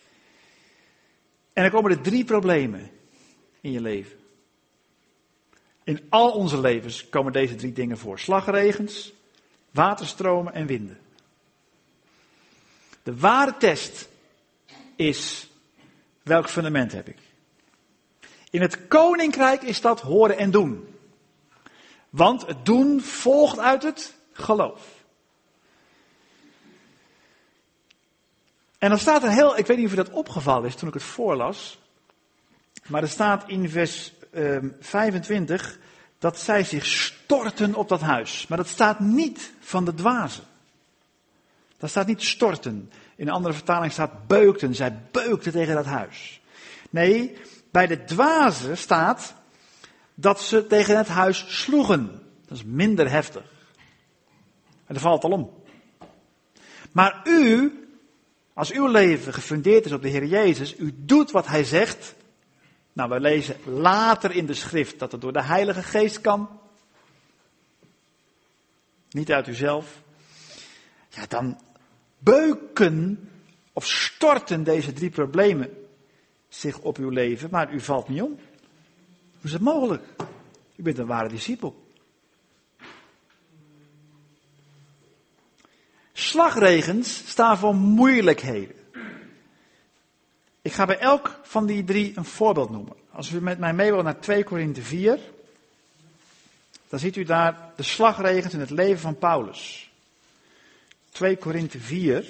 En er komen er drie problemen in je leven. In al onze levens komen deze drie dingen voor. Slagregens, waterstromen en winden. De ware test is, welk fundament heb ik? In het koninkrijk is dat horen en doen. Want het doen volgt uit het geloof. En dan staat er heel, ik weet niet of je dat opgevallen is toen ik het voorlas. Maar er staat in vers um, vijfentwintig dat zij zich storten op dat huis. Maar dat staat niet van de dwazen. Dat staat niet storten. In een andere vertaling staat beukten. Zij beukten tegen dat huis. Nee, bij de dwazen staat dat ze tegen het huis sloegen. Dat is minder heftig. En daar valt het al om. Maar u, als uw leven gefundeerd is op de Heer Jezus, u doet wat Hij zegt. Nou, we lezen later in de schrift dat het door de Heilige Geest kan. Niet uit uzelf. Ja, dan beuken of storten deze drie problemen zich op uw leven, maar u valt niet om. Hoe is het mogelijk? U bent een ware discipel. Slagregens staan voor moeilijkheden. Ik ga bij elk van die drie een voorbeeld noemen. Als u met mij mee wilt naar twee Korinthe vier, dan ziet u daar de slagregens in het leven van Paulus. twee Korinthe vier.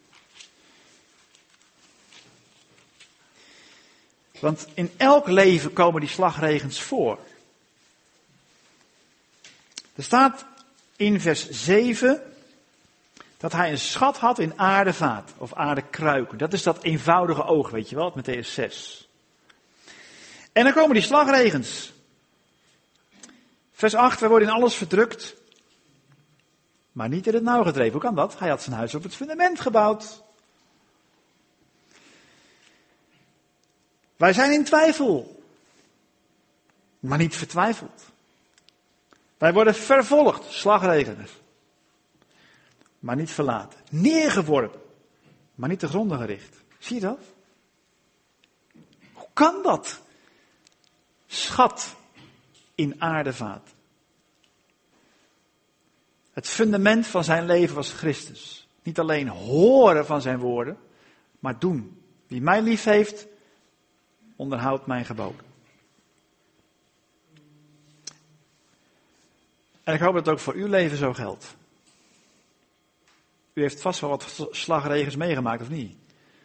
Want in elk leven komen die slagregens voor. Er staat in vers zeven dat hij een schat had in aardevaat of aardekruiken. Dat is dat eenvoudige oog, weet je wel, met Mattheüs zes. En dan komen die slagregens. Vers acht, wij worden in alles verdrukt, maar niet in het nauw gedreven. Hoe kan dat? Hij had zijn huis op het fundament gebouwd. Wij zijn in twijfel, maar niet vertwijfeld. Wij worden vervolgd, slagregens, maar niet verlaten. Neergeworpen, maar niet te gronden gericht. Zie je dat? Hoe kan dat? Schat in aardevaat. Het fundament van zijn leven was Christus. Niet alleen horen van zijn woorden, maar doen. Wie mij lief heeft, onderhoudt mijn geboden. En ik hoop dat het ook voor uw leven zo geldt. U heeft vast wel wat slagregens meegemaakt, of niet?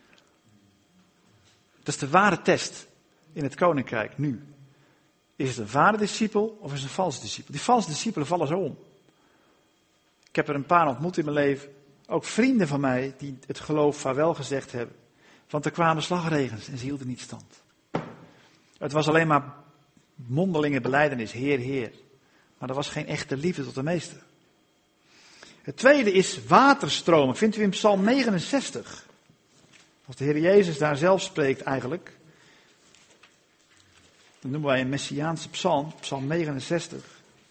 Dat is de ware test in het koninkrijk nu. Is het een ware discipel of is het een valse discipel? Die valse discipelen vallen zo om. Ik heb er een paar ontmoet in mijn leven. Ook vrienden van mij die het geloof vaarwel gezegd hebben. Want er kwamen slagregens en ze hielden niet stand. Het was alleen maar mondelinge belijdenis, Heer, Heer. Maar er was geen echte liefde tot de meester. Het tweede is waterstromen. Vindt u in Psalm negenenzestig. Als de Heer Jezus daar zelf spreekt eigenlijk. Dat noemen wij een Messiaanse psalm. Psalm negenenzestig.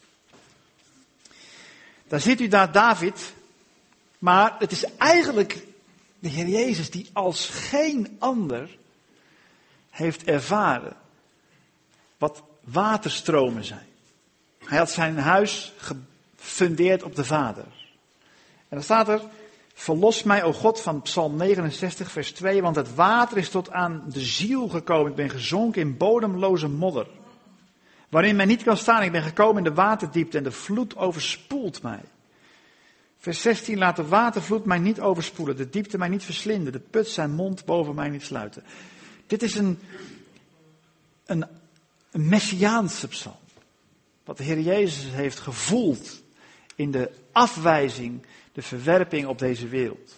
Daar ziet u daar David. Maar het is eigenlijk de Heer Jezus die als geen ander heeft ervaren wat waterstromen zijn. Hij had zijn huis gefundeerd op de Vader. En dan staat er, verlos mij, o God, van Psalm negenenzestig, vers twee, want het water is tot aan de ziel gekomen. Ik ben gezonken in bodemloze modder, waarin men niet kan staan. Ik ben gekomen in de waterdiepte en de vloed overspoelt mij. Vers zestien, laat de watervloed mij niet overspoelen, de diepte mij niet verslinden, de put zijn mond boven mij niet sluiten. Dit is een, een, een Messiaanse psalm. Wat de Heer Jezus heeft gevoeld in de afwijzing, de verwerping op deze wereld.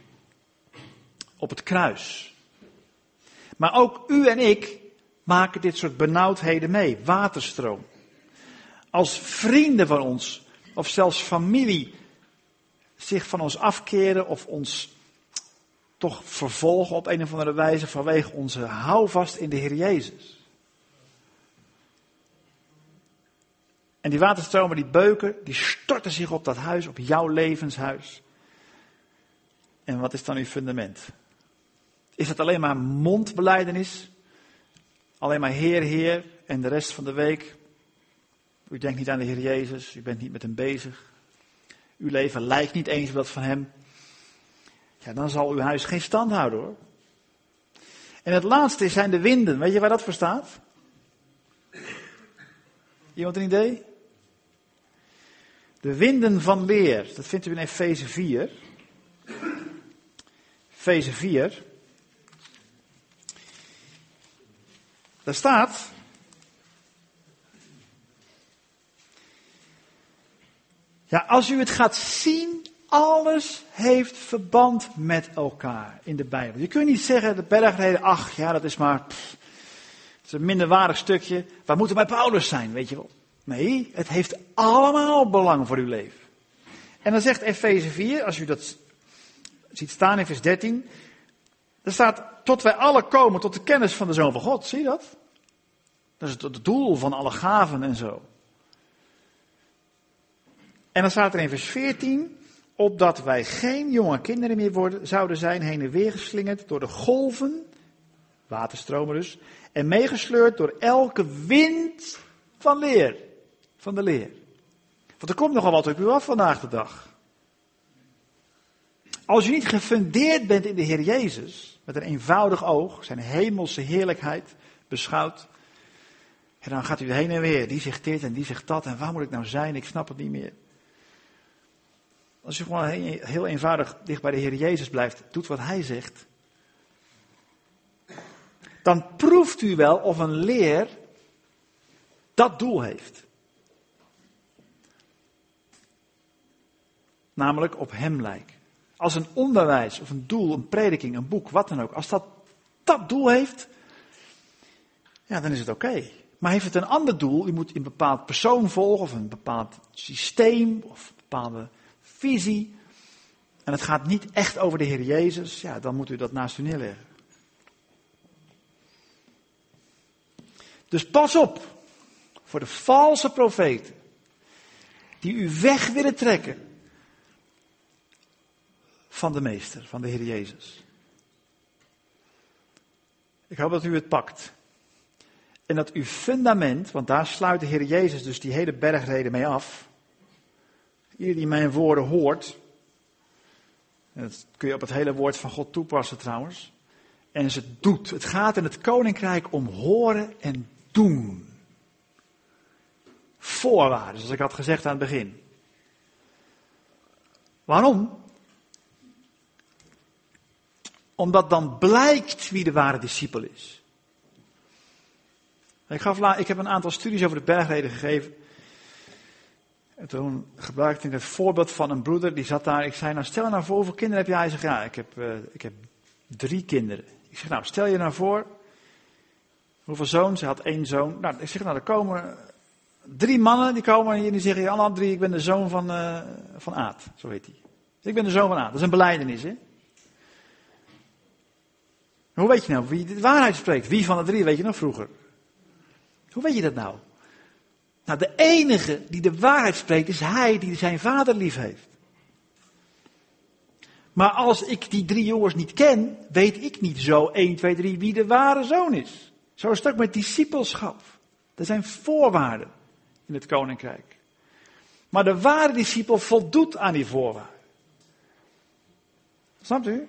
Op het kruis. Maar ook u en ik maken dit soort benauwdheden mee. Waterstroom. Als vrienden van ons, of zelfs familie, zich van ons afkeren of ons toch vervolgen op een of andere wijze vanwege onze houvast in de Heer Jezus. En die waterstromen, die beuken, die storten zich op dat huis, op jouw levenshuis. En wat is dan uw fundament? Is het alleen maar mondbelijdenis? Alleen maar Heer, Heer en de rest van de week U denkt niet aan de Heer Jezus, u bent niet met hem bezig. Uw leven lijkt niet eens op dat van hem. Ja, dan zal uw huis geen stand houden hoor. En het laatste zijn de winden. Weet je waar dat voor staat? Iemand een idee? De winden van leer. Dat vindt u in Efeze vier. Efeze vier. Daar staat... Ja, als u het gaat zien, alles heeft verband met elkaar in de Bijbel. Je kunt niet zeggen, de bergreden, ach ja, dat is maar, pff, het is een minderwaardig stukje. Waar moeten bij Paulus zijn, weet je wel. Nee, het heeft allemaal belang voor uw leven. En dan zegt Efeze vier, als u dat ziet staan in vers dertien. Er staat, tot wij alle komen tot de kennis van de Zoon van God. Zie je dat? Dat is het doel van alle gaven en zo. En dan staat er in vers veertien, opdat wij geen jonge kinderen meer worden, zouden zijn, heen en weer geslingerd door de golven, waterstromen dus, en meegesleurd door elke wind van leer, van de leer. Want er komt nogal wat op u af vandaag de dag. Als u niet gefundeerd bent in de Heer Jezus, met een eenvoudig oog, zijn hemelse heerlijkheid beschouwt, en dan gaat u heen en weer, die zegt dit en die zegt dat, en waar moet ik nou zijn, ik snap het niet meer. Als u gewoon heel eenvoudig dicht bij de Heer Jezus blijft, doet wat Hij zegt, dan proeft u wel of een leer dat doel heeft. Namelijk op Hem lijken. Als een onderwijs of een doel, een prediking, een boek, wat dan ook, als dat dat doel heeft, ja, dan is het oké. Okay. Maar heeft het een ander doel, u moet een bepaald persoon volgen, of een bepaald systeem, of een bepaalde visie, en het gaat niet echt over de Heer Jezus, ja, dan moet u dat naast u neerleggen. Dus pas op voor de valse profeten, die u weg willen trekken van de Meester, van de Heer Jezus. Ik hoop dat u het pakt. En dat uw fundament, want daar sluit de Heer Jezus dus die hele bergreden mee af. Ieder die mijn woorden hoort, en dat kun je op het hele woord van God toepassen trouwens, en ze doet. Het gaat in het koninkrijk om horen en doen. Voorwaarden, zoals ik had gezegd aan het begin. Waarom? Omdat dan blijkt wie de ware discipel is. Ik, gaf la- ik heb een aantal studies over de bergreden gegeven. En toen gebruikte ik het voorbeeld van een broeder, die zat daar. Ik zei, nou stel je nou voor, hoeveel kinderen heb jij? Hij zegt, ja, ik heb, uh, ik heb drie kinderen. Ik zeg, nou stel je nou voor, hoeveel zoons? Hij had één zoon. Nou, ik zeg, nou er komen drie mannen, die komen hier en die zeggen, alle drie, ik ben de zoon van, uh, van Aad. Zo heet hij. Ik ben de zoon van Aad. Dat is een belijdenis, hè. Hoe weet je nou wie de waarheid spreekt? Wie van de drie, weet je nog vroeger? Hoe weet je dat nou? Nou, de enige die de waarheid spreekt is hij die zijn vader lief heeft. Maar als ik die drie jongens niet ken, weet ik niet zo één, twee, drie wie de ware zoon is. Zo is het ook met discipelschap. Er zijn voorwaarden in het koninkrijk. Maar de ware discipel voldoet aan die voorwaarden. Snapt u?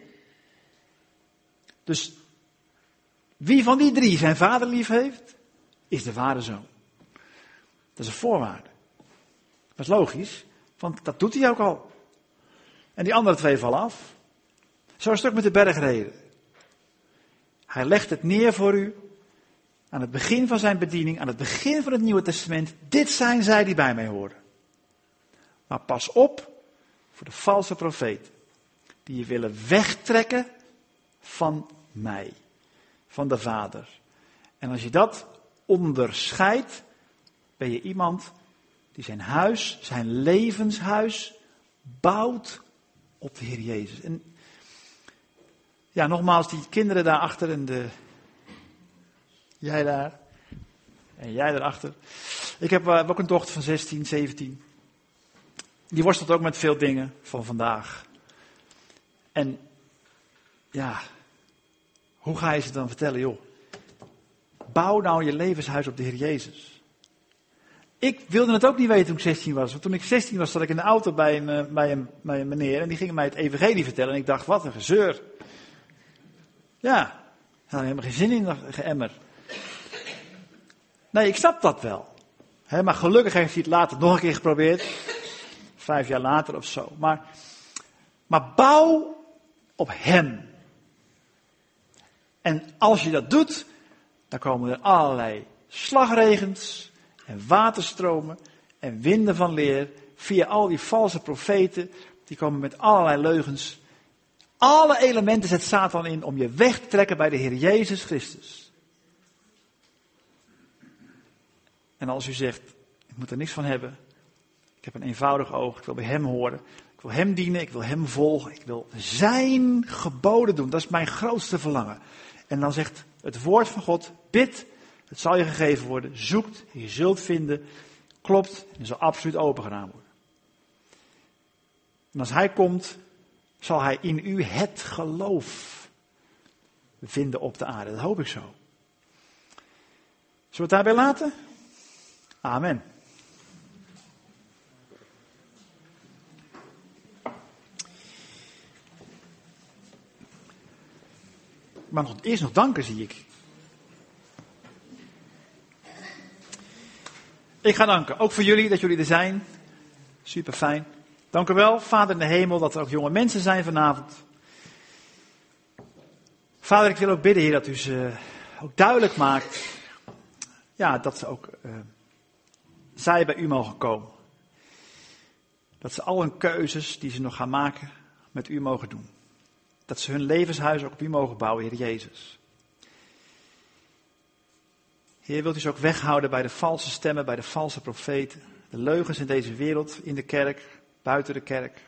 Dus wie van die drie zijn vader lief heeft, is de ware zoon. Dat is een voorwaarde. Dat is logisch, want dat doet hij ook al. En die andere twee vallen af. Zo is het ook met de bergreden. Hij legt het neer voor u aan het begin van zijn bediening, aan het begin van het Nieuwe Testament. Dit zijn zij die bij mij horen. Maar pas op voor de valse profeten, die je willen wegtrekken van mij, van de Vader. En als je dat onderscheidt, ben je iemand die zijn huis, zijn levenshuis, bouwt op de Heer Jezus. En ja, nogmaals, die kinderen daarachter en de, jij daar en jij daarachter. Ik heb uh, ook een dochter van zestien, zeventien. Die worstelt ook met veel dingen van vandaag. En ja, hoe ga je ze dan vertellen, joh? Bouw nou je levenshuis op de Heer Jezus. Ik wilde het ook niet weten toen ik zestien was. Want toen ik zestien was, zat ik in de auto bij een, uh, bij een, bij een meneer. En die ging mij het evangelie vertellen. En ik dacht, wat een gezeur. Ja, ik had helemaal geen zin in, dat geëmmer. Nee, ik snap dat wel. He, maar gelukkig heeft hij het later nog een keer geprobeerd. Vijf jaar later of zo. Maar, maar bouw op hem. En als je dat doet, dan komen er allerlei slagregens en waterstromen en winden van leer. Via al die valse profeten, die komen met allerlei leugens. Alle elementen zet Satan in om je weg te trekken bij de Heer Jezus Christus. En als u zegt, ik moet er niks van hebben. Ik heb een eenvoudig oog, ik wil bij hem horen. Ik wil hem dienen, ik wil hem volgen. Ik wil zijn geboden doen. Dat is mijn grootste verlangen. En dan zegt het woord van God, bid, het zal je gegeven worden. Zoekt, je zult vinden. Klopt, en zal absoluut open gedaan worden. En als hij komt, zal hij in u het geloof vinden op de aarde. Dat hoop ik zo. Zullen we het daarbij laten? Amen. Maar nog, eerst nog danken, zie ik. Ik ga danken, ook voor jullie, dat jullie er zijn. Super fijn. Dank u wel, Vader in de hemel, dat er ook jonge mensen zijn vanavond. Vader, ik wil ook bidden, Heer, dat u ze ook duidelijk maakt. Ja, dat ze ook, uh, zij bij u mogen komen. Dat ze al hun keuzes die ze nog gaan maken, met u mogen doen. Dat ze hun levenshuis ook op u mogen bouwen, Heer Jezus. Heer, wilt u ze ook weghouden bij de valse stemmen, bij de valse profeten. De leugens in deze wereld, in de kerk, buiten de kerk.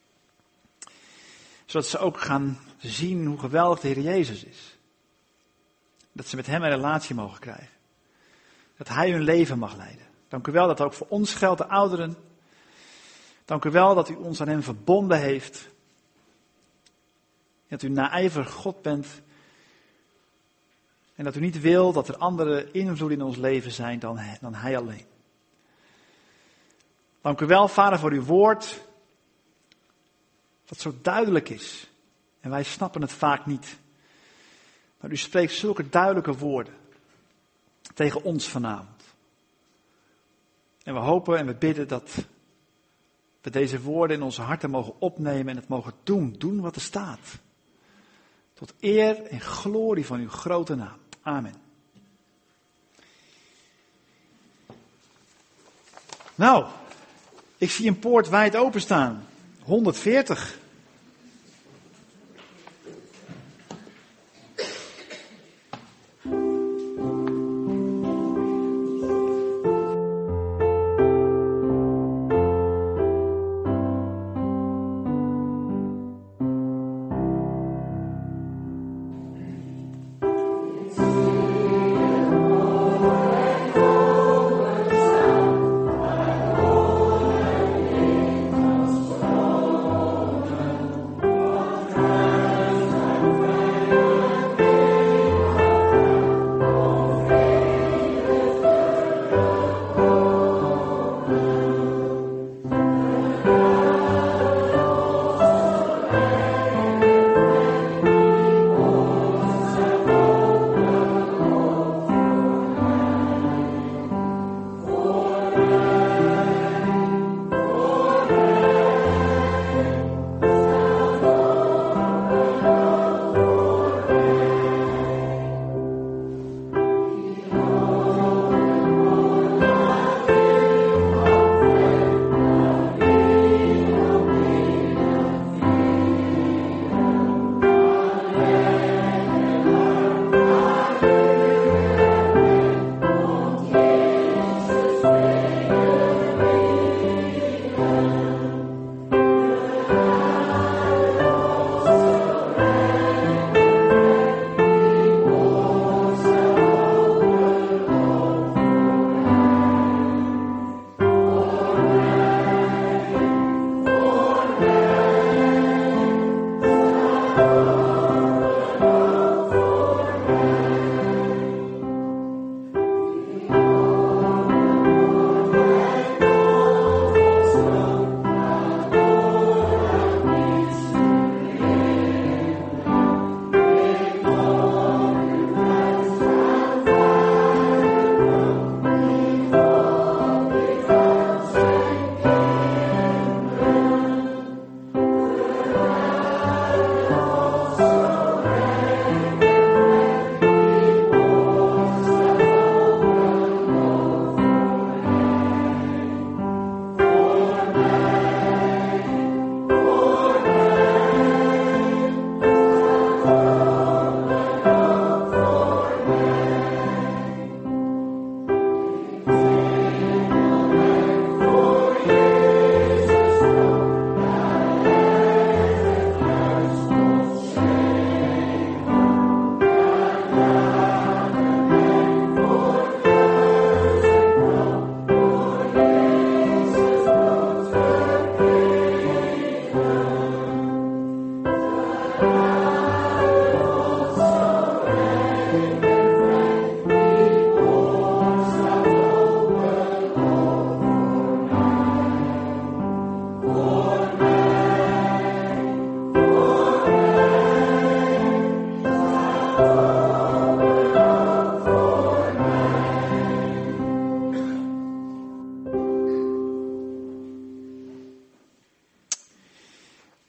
Zodat ze ook gaan zien hoe geweldig de Heer Jezus is. Dat ze met hem een relatie mogen krijgen. Dat hij hun leven mag leiden. Dank u wel dat ook voor ons geldt, de ouderen. Dank u wel dat u ons aan hem verbonden heeft. Dat u naijverig God bent. En dat u niet wil dat er andere invloeden in ons leven zijn dan, dan hij alleen. Dank u wel, Vader, voor uw woord. Dat zo duidelijk is. En wij snappen het vaak niet. Maar u spreekt zulke duidelijke woorden. Tegen ons vanavond. En we hopen en we bidden dat we deze woorden in onze harten mogen opnemen en het mogen doen. Doen wat er staat. Tot eer en glorie van uw grote naam. Amen. Nou, ik zie een poort wijd openstaan. honderdveertig.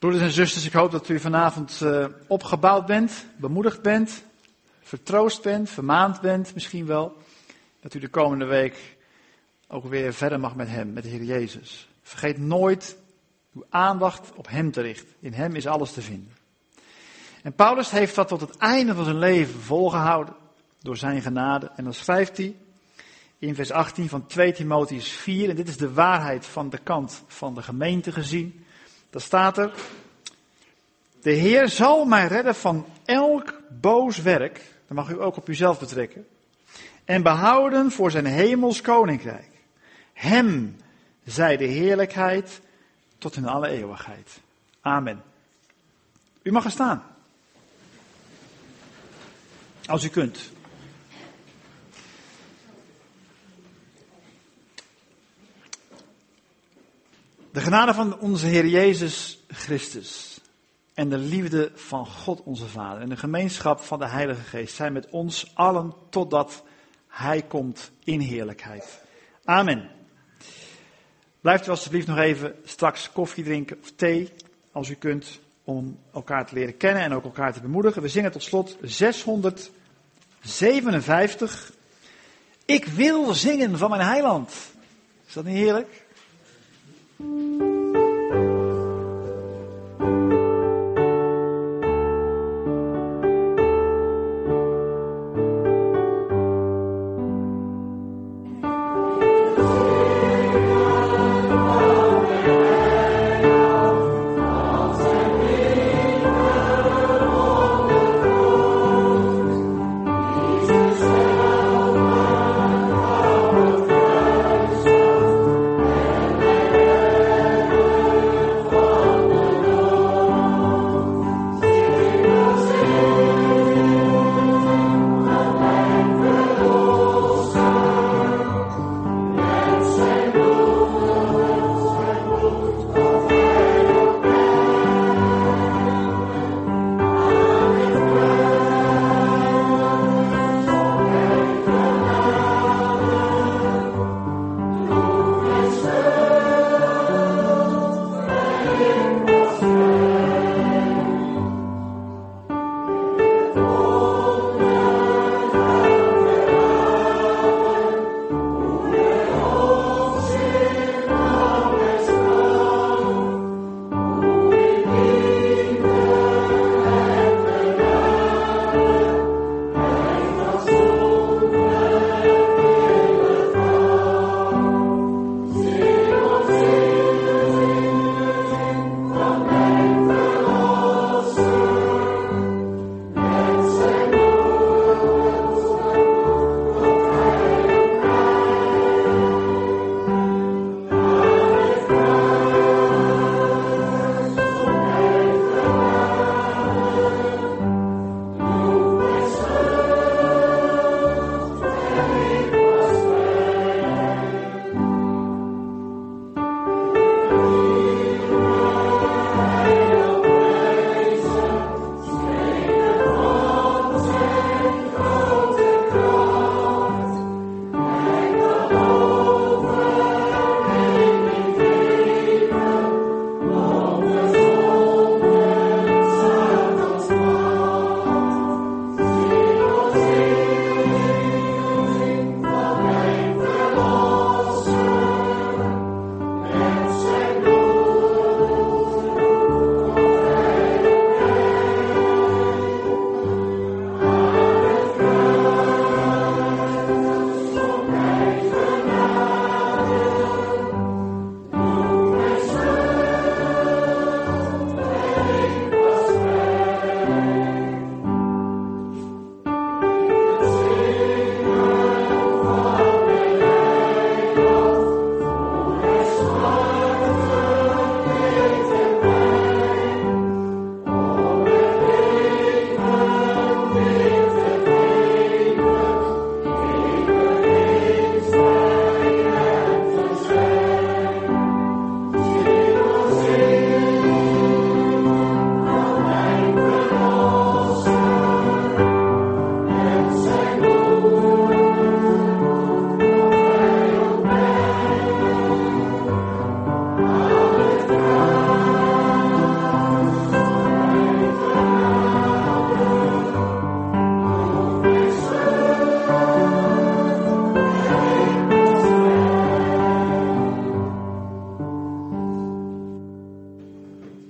Broeders en zusters, ik hoop dat u vanavond uh, opgebouwd bent, bemoedigd bent, vertroost bent, vermaand bent misschien wel. Dat u de komende week ook weer verder mag met hem, met de Heer Jezus. Vergeet nooit uw aandacht op hem te richten. In hem is alles te vinden. En Paulus heeft dat tot het einde van zijn leven volgehouden door zijn genade. En dan schrijft hij in vers achttien van twee Timotheüs vier, en dit is de waarheid van de kant van de gemeente gezien. Daar staat er: de Heer zal mij redden van elk boos werk, dat mag u ook op uzelf betrekken, en behouden voor zijn hemels koninkrijk. Hem zij de heerlijkheid tot in alle eeuwigheid. Amen. U mag er staan. Als u kunt. De genade van onze Heer Jezus Christus en de liefde van God onze Vader en de gemeenschap van de Heilige Geest zijn met ons allen totdat Hij komt in heerlijkheid. Amen. Blijft u alstublieft nog even straks koffie drinken of thee, als u kunt, om elkaar te leren kennen en ook elkaar te bemoedigen. We zingen tot slot zeshonderdzevenenvijftig. Ik wil zingen van mijn heiland. Is dat niet heerlijk?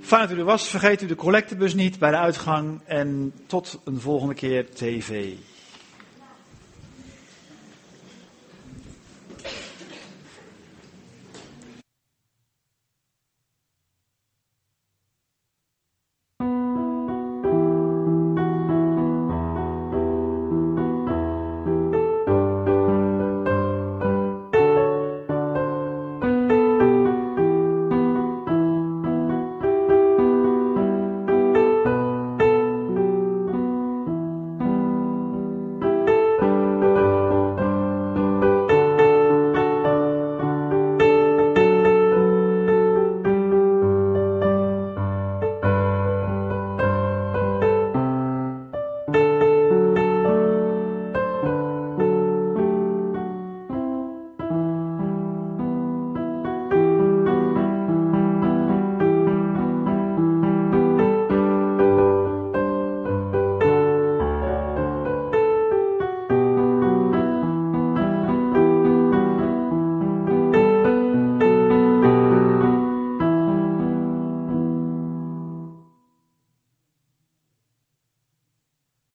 Fijn dat u er was. Vergeet u de collectebus niet bij de uitgang. En tot een volgende keer tv.